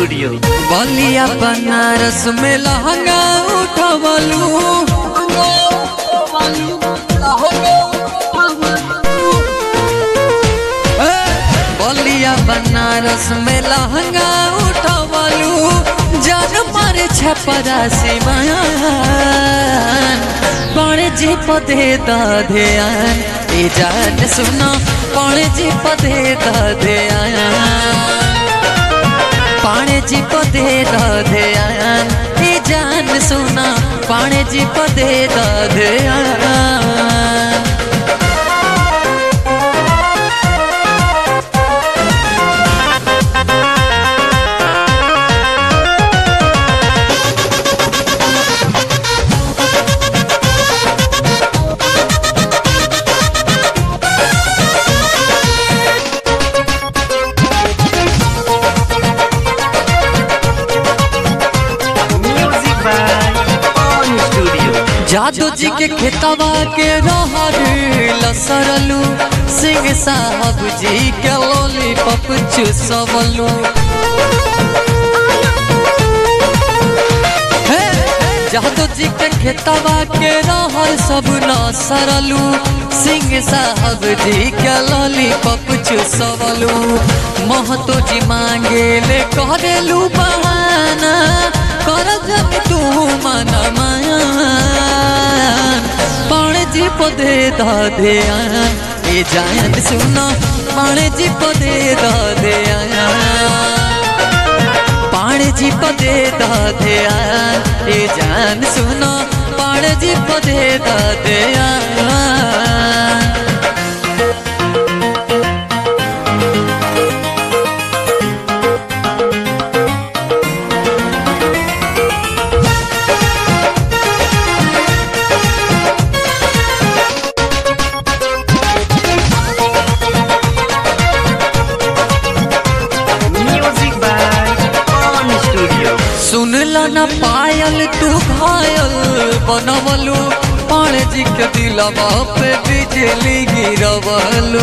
Studio. बलिया बनारस में लहंगा उठवलू, बलिया बनारस में लहंगा उठवलू, जान मारे छपरा सिवान पौड़े जी पदे ध्यान ए जान सुना पौड़े जी पदे ध्यान पाणे जी पदे ध्यान ए जान सुना पाणे जी पदे ध्यान। जादू जी के खेतवा के रहर लसरलू, सिंह साहब जी के लॉलीपॉप चूसवलू, जादू जी के खेतवा के रहर सब लसरलू, सिंह साहब जी के लॉलीपॉप चूसवलू, महतो जी मांगे ले करेलू बहाना कर जब तू मन मान पाणे जी पदे ध्यान ए जान सुना पाणे जी पदे ध्यान पाणे जी पदे ध्यान ए जान सुना पाणे जी पदे ध्यान। सुनला न पायल तू घायल बनवलू, पाणे जी के दिलवा पे बिजली गिरवलू,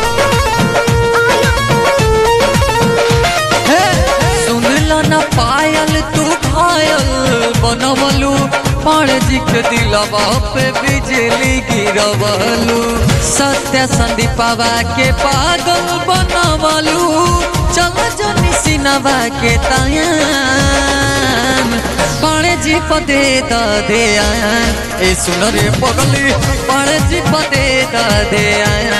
सुनला न पायल तू घायल बनवलू, पाणे जी के दिलवा पे बिजली गिरवलू, सत्य संदीपवा के पागल बनवलू, चल जनी सिनवा के तायान पाणे जी पदे ध्यान ए सुन रे पगली पाणे जी पदे ध्यान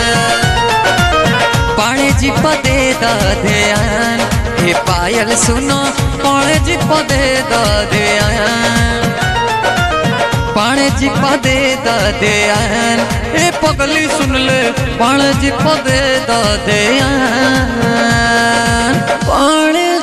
पाणे जी पदे ध्यान ए पायल सुनो पाणे जी पदे ध्यान पाणे जी पदे ध्यान ए पगली सुन ले पाणे जी पदे ध्यान पाणे